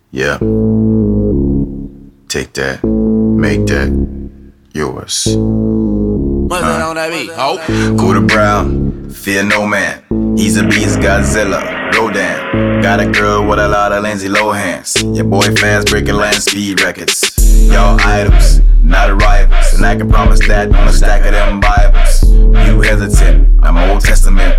Yeah. Take that, make that yours. What's that on that beat? Oh. Cooter Brown, fear no man. He's a beast, Godzilla, Rodan. Got a girl with a lot of Lindsay Lohans. Your boy fast breaking land speed records. Y'all idols, not rivals. And I can promise that on a stack of them Bibles. You hesitant, I'm Old Testament.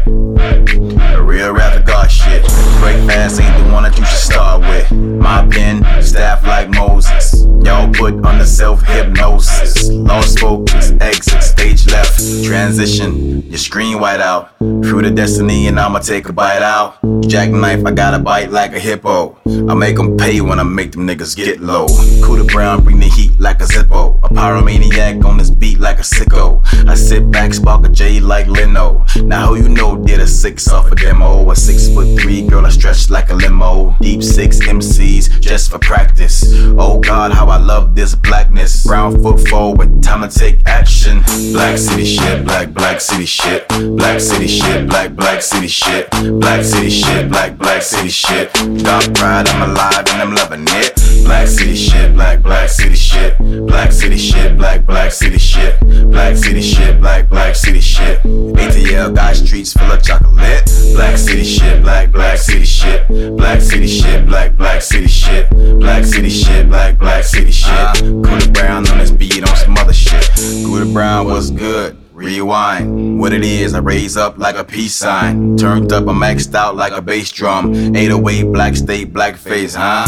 A real wrath of God shit. Break fast ain't the one that you should start with. My pen, staff like Moses. Y'all put under self-hypnosis. Lost focus, exit, stage left. Transition, your screen white out. Fruit of destiny and I'ma take a bite out. Jackknife, I got a bite like a hippo. I make them pay when I make them niggas get low. Cooter Brown, bring the heat like a Zippo. A pyromaniac on this beat like a sicko. I sit back, spark a J like Leno. Now who you know did a 6 off a demo? A 6'3" girl I stretch like a limo. Deep 6 MCs just for practice. Oh God, how I love this blackness. Brown foot forward, time to take action. Black city shit, black city shit. Black city shit, black city shit. Black city shit, black city shit. Dark pride, I'm alive and I'm loving it. Black city shit, black city shit. Black city shit, black city shit. Black city shit, black city shit. ATL got streets full of chocolate. Black city shit, black city shit. Black city shit, black city shit. Black city shit, black city shit. Cooter Brown on this beat on some other shit. Cooter Brown was good. Rewind, what it is, I raise up like a peace sign. Turned up, I'm maxed out like a bass drum. 808, black state, black face, huh?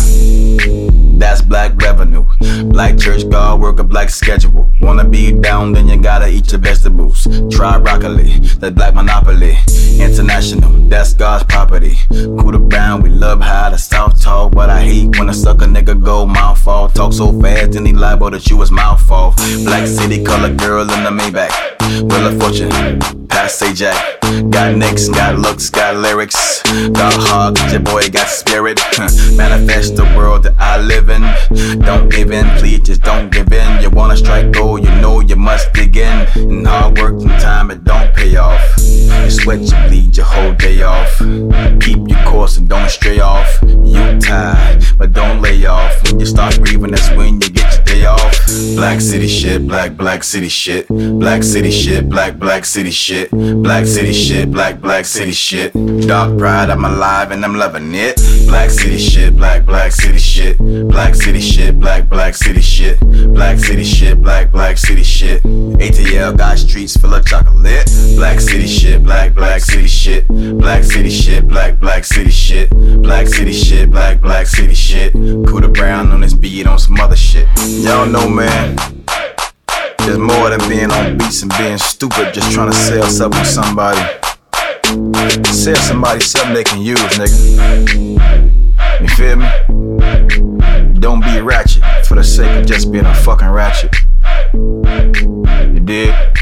That's black revenue. Black church guard, work a black schedule. Wanna be down, then you gotta eat your vegetables. Try broccoli, that black monopoly. International, that's God's property. Cooter Brown, we love how the South talk, but I hate when a sucker nigga go mouth off. Talk so fast, then he liable that you was mouth off. Black city color girl in the Maybach. Wheel of Fortune, past say Jack. Got nicks, got looks, got lyrics. Got heart, your boy got spirit. Manifest the world that I live in. Don't give in, please just don't give in. You wanna strike gold, you know you must dig in. And hard work and time, it don't pay off. You sweat, you bleed your whole day off. Keep your course and don't stray off. You tired, but don't lay off. When you start breathing, that's when you get your day off. Black city shit, black city shit. Black city shit, black city shit. Black city shit, black city shit. Dark pride, I'm alive and I'm loving it. Black city shit, black city shit. Black city shit, black city shit. Black city shit, black city shit. ATL got streets full of chocolate. Black city shit, black city shit. Black city shit, black city shit. Black city shit, black city shit. Cooter Brown on this beat on some other shit. Y'all know, man, there's more than being on beats and being stupid, just trying to sell something to somebody. Sell somebody something they can use, nigga. You feel me? Don't be ratchet for the sake of just being a fucking ratchet. You dig?